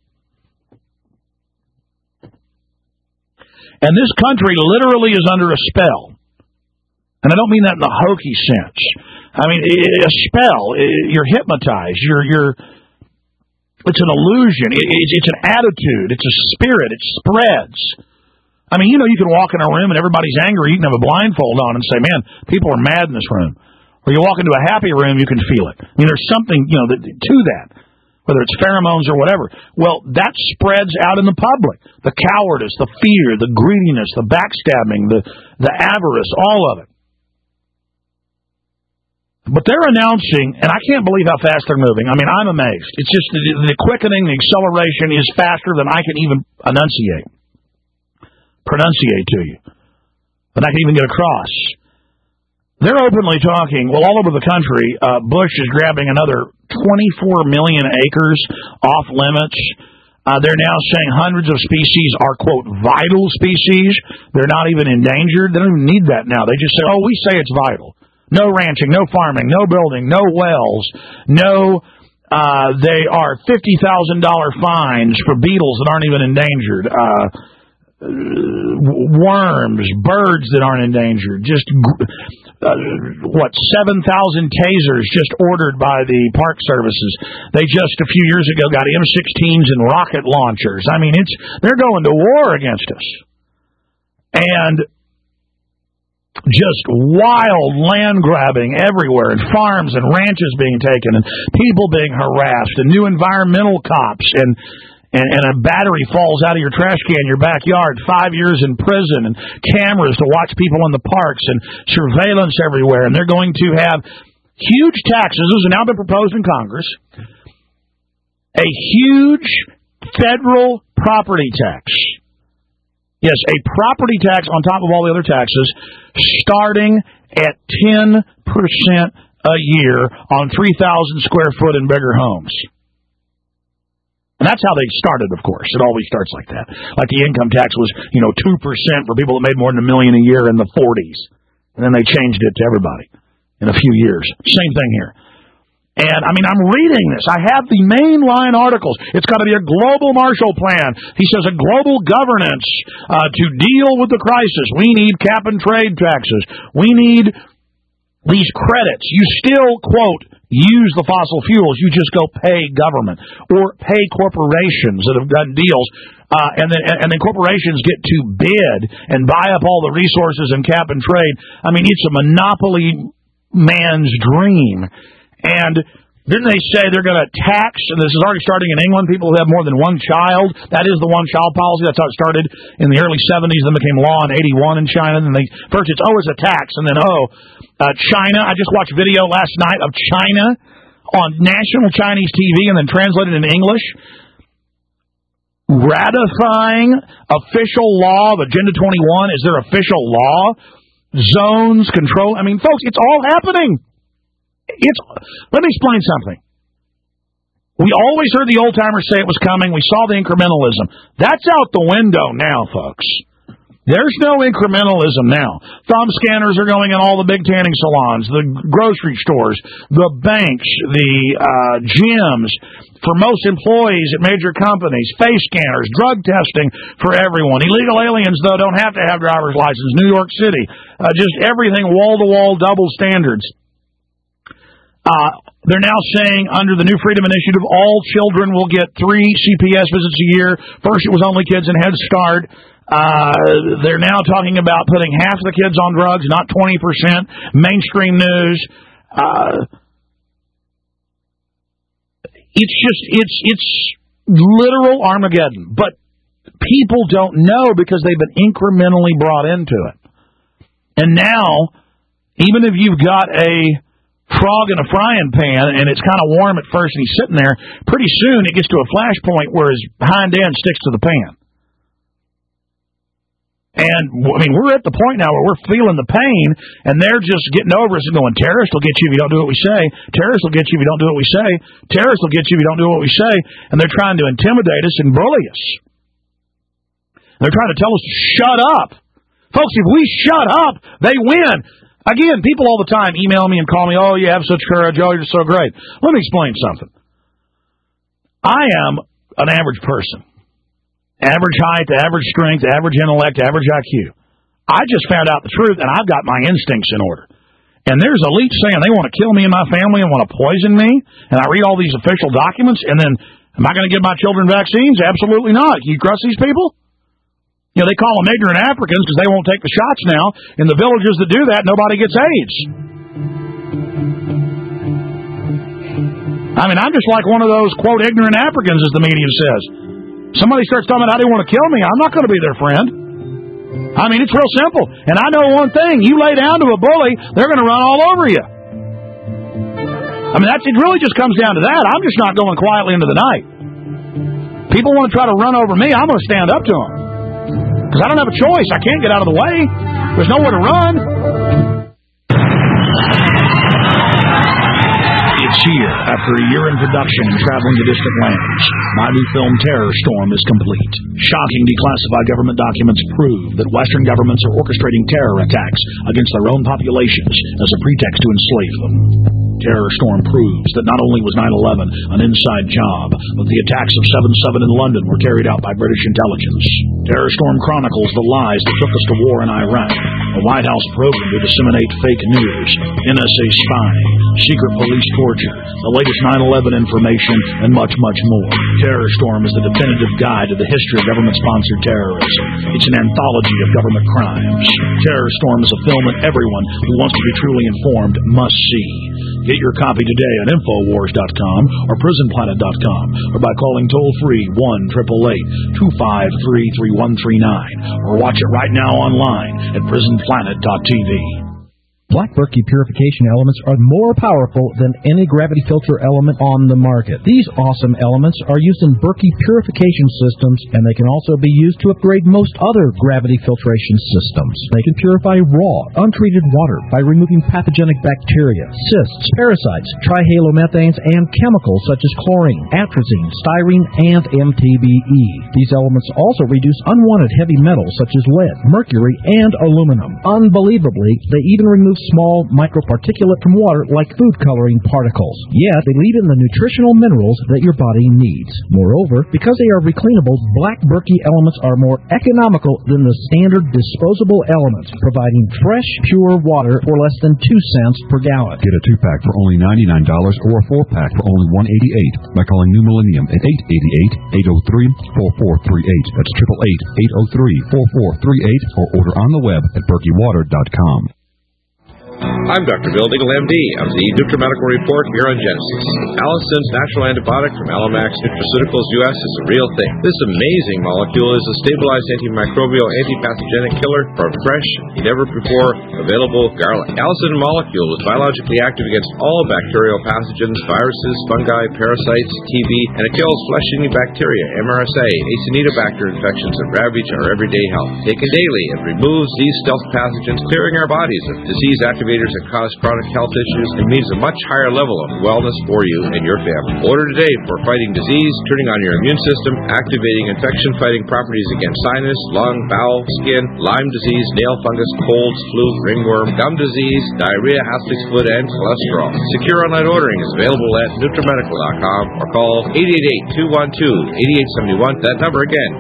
And this country literally is under a spell. And I don't mean that in the hokey sense. I mean, a spell. You're hypnotized. It's an illusion. It's an attitude. It's a spirit. It spreads. I mean, you can walk in a room and everybody's angry. You can have a blindfold on and say, man, people are mad in this room. Or you walk into a happy room, you can feel it. I mean, there's something, to that, whether it's pheromones or whatever. Well, that spreads out in the public. The cowardice, the fear, the greediness, the backstabbing, the avarice, all of it. But they're announcing, and I can't believe how fast they're moving. I mean, I'm amazed. It's just the quickening, the acceleration is faster than I can even pronunciate to you. Than I can even get across. They're openly talking, all over the country, Bush is grabbing another 24 million acres off limits. They're now saying hundreds of species are, quote, vital species. They're not even endangered. They don't even need that now. They just say, we say it's vital. No ranching, no farming, no building, no wells, they are $50,000 fines for beetles that aren't even endangered. Worms, birds that aren't endangered, 7,000 tasers just ordered by the Park Services. They just a few years ago got M16s and rocket launchers. I mean, they're going to war against us. And just wild land grabbing everywhere, and farms and ranches being taken, and people being harassed, and new environmental cops, and a battery falls out of your trash can in your backyard, 5 years in prison, and cameras to watch people in the parks, and surveillance everywhere. And they're going to have huge taxes. Those have now been proposed in Congress. A huge federal property tax. Yes, a property tax on top of all the other taxes, starting at 10% a year on 3,000 square foot and bigger homes. And that's how they started, of course. It always starts like that. Like the income tax was, 2% for people that made more than $1 million a year in the 40s. And then they changed it to everybody in a few years. Same thing here. And, I'm reading this. I have the mainline articles. It's got to be a global Marshall Plan. He says a global governance to deal with the crisis. We need cap and trade taxes. We need these credits. You still, quote, use the fossil fuels. You just go pay government or pay corporations that have done deals. And then corporations get to bid and buy up all the resources in cap and trade. It's a monopoly man's dream. And didn't they say they're going to tax, and this is already starting in England, people who have more than one child? That is the one-child policy. That's how it started in the early 70s, then became law in 81 in China. Then first it's a tax, and then China. I just watched video last night of China on national Chinese TV and then translated into English, ratifying official law of Agenda 21 is their official law. Zones, control. Folks, it's all happening. Let me explain something. We always heard the old-timers say it was coming. We saw the incrementalism. That's out the window now, folks. There's no incrementalism now. Thumb scanners are going in all the big tanning salons, the grocery stores, the banks, the gyms, for most employees at major companies, face scanners, drug testing for everyone. Illegal aliens, though, don't have to have driver's license. New York City, just everything wall-to-wall double standards. They're now saying under the new Freedom Initiative, all children will get 3 CPS visits a year. First, it was only kids in Head Start. They're now talking about putting half the kids on drugs, not 20%. Mainstream news. It's Literal Armageddon. But people don't know because they've been incrementally brought into it. And now, even if you've got a frog in a frying pan and it's kind of warm at first and he's sitting there, pretty soon it gets to a flash point where his hind end sticks to the pan. And, I mean, we're at the point now where we're feeling the pain, and they're just getting over us and going, terrorists will get you if you don't do what we say. Terrorists will get you if you don't do what we say. Terrorists will get you if you don't do what we say. And they're trying to intimidate us and bully us. They're trying to tell us to shut up. Folks, if we shut up, they win. Again, people all the time email me and call me, oh, you have such courage, oh, you're so great. Let me explain something. I am an average person. Average height, average strength, average intellect, average IQ. I just found out the truth, and I've got my instincts in order. And there's elites saying they want to kill me and my family and want to poison me, and I read all these official documents, and then, am I going to give my children vaccines? Absolutely not. Can you trust these people? You know, they call them ignorant Africans because they won't take the shots now. In the villages that do that, nobody gets AIDS. I mean, I'm just like one of those, quote, ignorant Africans, as the media says. Somebody starts talking about how they want to kill me, I'm not going to be their friend. I mean, it's real simple. And I know one thing. You lay down to a bully, they're going to run all over you. I mean, it really just comes down to that. I'm just not going quietly into the night. People want to try to run over me, I'm going to stand up to them. Because I don't have a choice. I can't get out of the way. There's nowhere to run. It's here. After a year in production and traveling to distant lands, my new film Terror Storm is complete. Shocking declassified government documents prove that Western governments are orchestrating terror attacks against their own populations as a pretext to enslave them. Terror Storm proves that not only was 9/11 an inside job, but the attacks of 7/7 in London were carried out by British intelligence. Terror Storm chronicles the lies that took us to war in Iraq, a White House program to disseminate fake news, NSA spying, secret police torture, the latest 9/11 information, and much, much more. Terror Storm is the definitive guide to the history of government-sponsored terrorism. It's an anthology of government crimes. Terror Storm is a film that everyone who wants to be truly informed must see. Get your copy today at Infowars.com or PrisonPlanet.com or by calling toll-free 1-888-253-3139 or watch it right now online at PrisonPlanet.tv. Black Berkey purification elements are more powerful than any gravity filter element on the market. These awesome elements are used in Berkey purification systems, and they can also be used to upgrade most other gravity filtration systems. They can purify raw, untreated water by removing pathogenic bacteria, cysts, parasites, trihalomethanes, and chemicals such as chlorine, atrazine, styrene, and MTBE. These elements also reduce unwanted heavy metals such as lead, mercury, and aluminum. Unbelievably, they even remove small microparticulate from water like food coloring particles. Yet, they leave in the nutritional minerals that your body needs. Moreover, because they are recleanable, Black Berkey elements are more economical than the standard disposable elements, providing fresh, pure water for less than 2 cents per gallon. Get a 2-pack for only $99 or a 4-pack for only $188 by calling New Millennium at 888-803-4438. That's 888-803-4438 or order on the web at berkeywater.com. I'm Dr. Bill Diggle, MD, of the NutriMedical Report here on Genesis. Allison's natural antibiotic from Alamax Nutraceuticals US is a real thing. This amazing molecule is a stabilized antimicrobial, antipathogenic killer for fresh, never-before-available garlic. Allison molecule is biologically active against all bacterial pathogens, viruses, fungi, parasites, TB, and it kills flesh-eating bacteria, MRSA, Acinetobacter infections, and ravage our everyday health. Taken daily, it removes these stealth pathogens, clearing our bodies of disease activators that cause chronic health issues and means a much higher level of wellness for you and your family. Order today for fighting disease, turning on your immune system, activating infection-fighting properties against sinus, lung, bowel, skin, Lyme disease, nail fungus, colds, flu, ringworm, gum disease, diarrhea, athlete's foot, and cholesterol. Secure online ordering is available at NutriMedical.com or call 888-212-8871. That number again,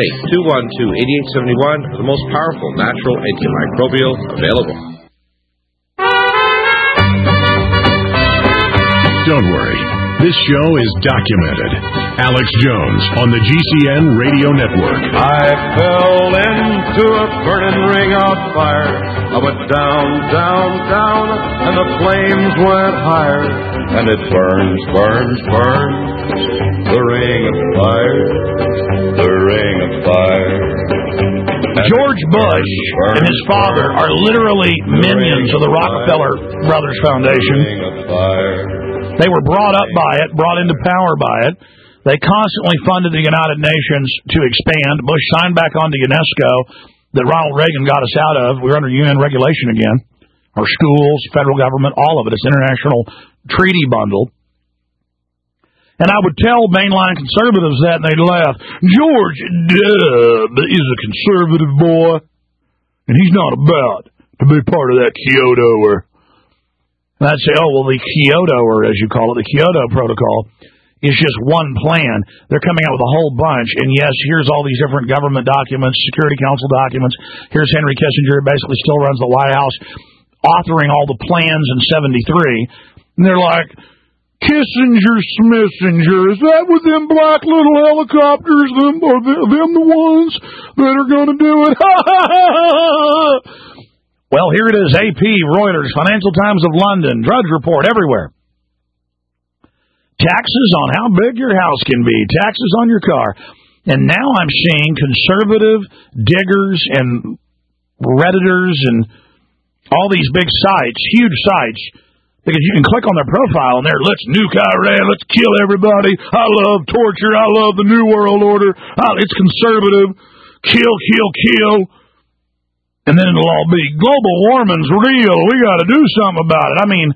888-212-8871, the most powerful natural antimicrobial available. Don't worry. This show is documented. Alex Jones on the GCN Radio Network. I fell into a burning ring of fire. I went down, down, down, and the flames went higher. And it burns, burns, burns, the ring of fire, the ring of fire. George Bush and his father are literally minions of the Rockefeller Brothers Foundation. They were brought up by it, brought into power by it. They constantly funded the United Nations to expand. Bush signed back on to UNESCO that Ronald Reagan got us out of. We're under UN regulation again. Our schools, federal government, all of it. It's an international treaty bundle. And I would tell mainline conservatives that, and they'd laugh. George but he's a conservative boy, and he's not about to be part of that Kyoto. And I'd say, oh, well, the Kyoto, or as you call it, the Kyoto Protocol, is just one plan. They're coming out with a whole bunch, and yes, here's all these different government documents, Security Council documents. Here's Henry Kissinger, who basically still runs the White House, authoring all the plans in 73. And they're like, Kissinger, Smissinger, is that with them black little helicopters? Them the ones that are going to do it? Well, here it is. AP, Reuters, Financial Times of London, Drudge Report, everywhere. Taxes on how big your house can be. Taxes on your car. And now I'm seeing conservative diggers and Redditors and all these big sites, huge sites, because you can click on their profile, and there, let's nuke Iran, let's kill everybody. I love torture. I love the New World Order. It's conservative. Kill, kill, kill. And then it'll all be, global warming's real. We got to do something about it. I mean,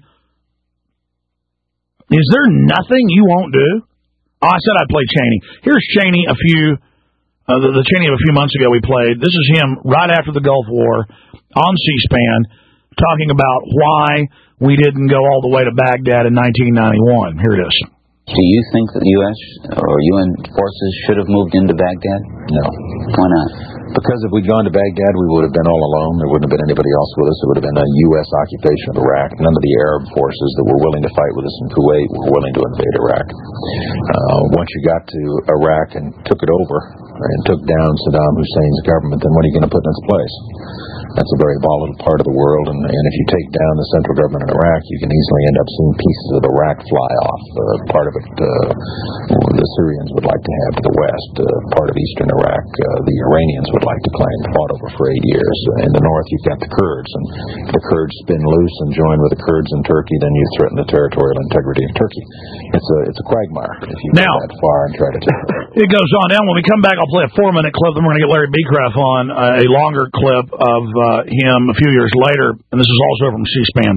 is there nothing you won't do? Oh, I said I'd play Cheney. Here's Cheney the Cheney of a few months ago we played. This is him right after the Gulf War on C-SPAN talking about why we didn't go all the way to Baghdad in 1991. Here it is. Do you think that the U.S. or UN forces should have moved into Baghdad? No. Why not? Because if we'd gone to Baghdad, we would have been all alone. There wouldn't have been anybody else with us. It would have been a U.S. occupation of Iraq. None of the Arab forces that were willing to fight with us in Kuwait were willing to invade Iraq. Once you got to Iraq and took it over and took down Saddam Hussein's government, then what are you going to put in its place? That's a very volatile part of the world, and if you take down the central government in Iraq, you can easily end up seeing pieces of Iraq fly off. Part of it the Syrians would like to have to the west. Part of eastern Iraq the Iranians would like to claim, fought over for 8 years. In the north, you've got the Kurds, and if the Kurds spin loose and join with the Kurds in Turkey, then you threaten the territorial integrity of Turkey. It's a quagmire if you go that far and try to take it. It goes on. Now, when we come back, I'll play a 4-minute clip. Then we're going to get Larry Becraft on, a longer clip of him a few years later, and this is also from C-SPAN.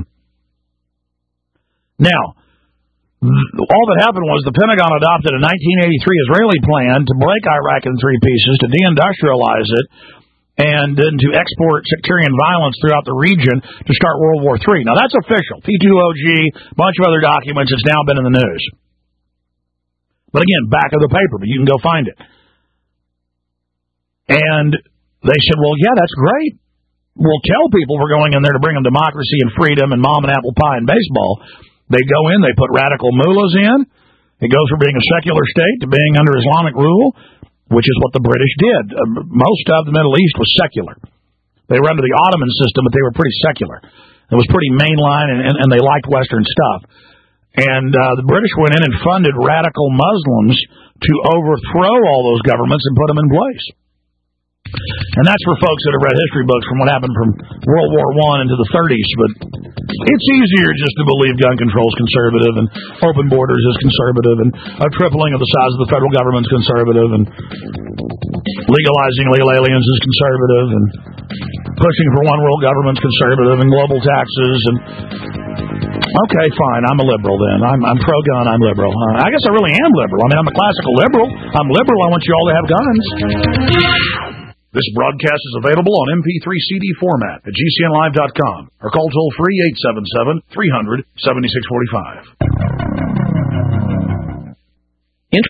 Now, all that happened was the Pentagon adopted a 1983 Israeli plan to break Iraq in 3 pieces, to deindustrialize it, and then to export sectarian violence throughout the region to start World War III. Now, that's official. P2OG, a bunch of other documents. It's now been in the news. But again, back of the paper, but you can go find it. And they said, well, yeah, that's great. We'll tell people we're going in there to bring them democracy and freedom and mom and apple pie and baseball. They go in, they put radical mullahs in. It goes from being a secular state to being under Islamic rule, which is what the British did. Most of the Middle East was secular. They were under the Ottoman system, but they were pretty secular. It was pretty mainline, and they liked Western stuff. And the British went in and funded radical Muslims to overthrow all those governments and put them in place. And that's for folks that have read history books from what happened from World War I into the 30s. But it's easier just to believe gun control is conservative and open borders is conservative and a tripling of the size of the federal government is conservative and legalizing illegal aliens is conservative and pushing for one world government is conservative and global taxes. And okay, fine, I'm a liberal then. I'm pro-gun, I'm liberal. I guess I really am liberal. I mean, I'm a classical liberal. I'm liberal. I want you all to have guns. This broadcast is available on MP3 CD format at GCNlive.com or call toll-free 877-300-7645.